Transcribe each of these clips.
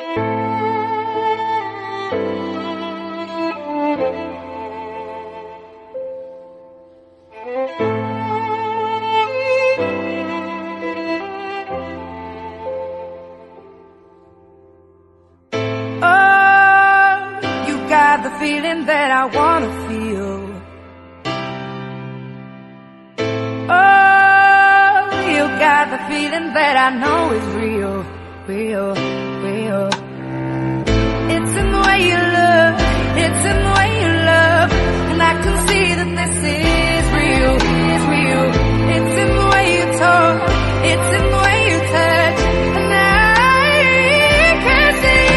The feeling that I wanna feel. Oh, you got the feeling that I know is real, real, real. It's in the way you look, it's in the way you love, and I can see that this is real, it's real. It's in the way you talk, it's in the way you touch, and I can see.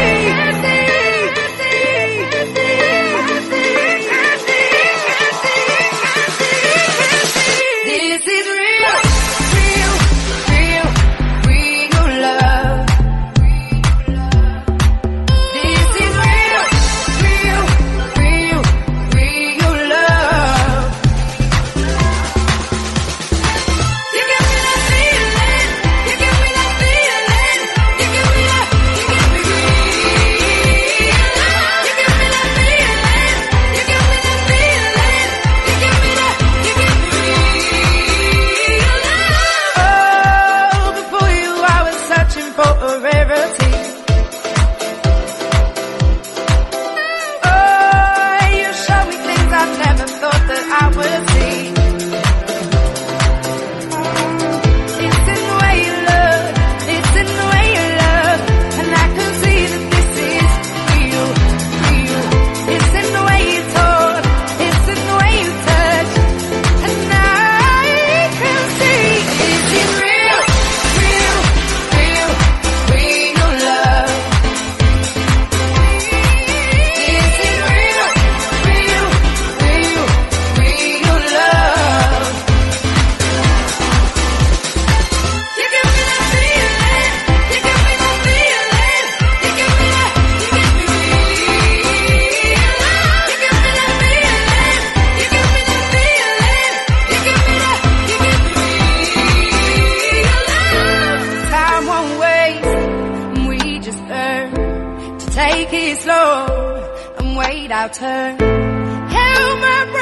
Take it slow and wait our turn. Held my breath.